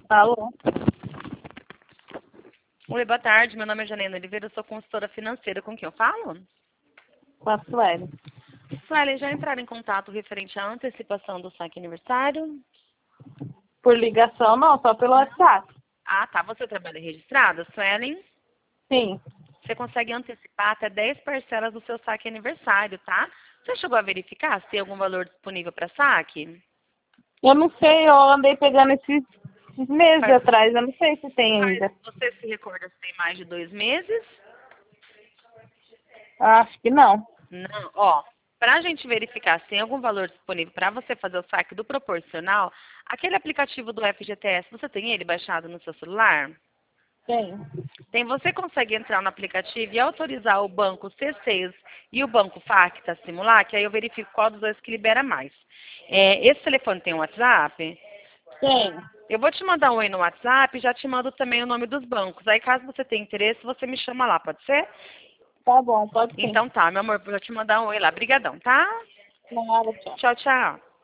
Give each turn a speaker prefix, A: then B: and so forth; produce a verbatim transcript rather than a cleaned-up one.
A: Alô?
B: Oi, boa tarde. Meu nome é Janaína Oliveira, eu sou consultora financeira. Com quem eu falo?
A: Com a Sueli.
B: Suelen, já entraram em contato referente à antecipação do saque aniversário?
A: Por ligação, não, só pelo WhatsApp.
B: Ah, tá. Você trabalha registrada, Suelen?
A: Sim.
B: Você consegue antecipar até dez parcelas do seu saque aniversário, tá? Você chegou a verificar se tem algum valor disponível para saque?
A: Eu não sei, eu andei pegando esses, esses meses
B: Faz,
A: atrás, eu não sei se tem
B: faz,
A: ainda.
B: você se recorda se tem mais de dois meses?
A: Acho que não.
B: Não, ó, para a gente verificar se tem algum valor disponível para você fazer o saque do proporcional, aquele aplicativo do F G T S, você tem ele baixado no seu celular?
A: Tem.
B: Tem, você consegue entrar no aplicativo e autorizar o banco C seis e o banco Facta simular, que aí eu verifico qual dos dois que libera mais. É, esse telefone tem um WhatsApp?
A: Tem.
B: Eu vou te mandar um oi no WhatsApp e já te mando também o nome dos bancos. Aí, caso você tenha interesse, você me chama lá, pode ser?
A: Tá bom, pode sim.
B: Então tá, meu amor, vou te mandar um oi lá. Brigadão, tá?
A: Nada, tchau.
B: Tchau, tchau.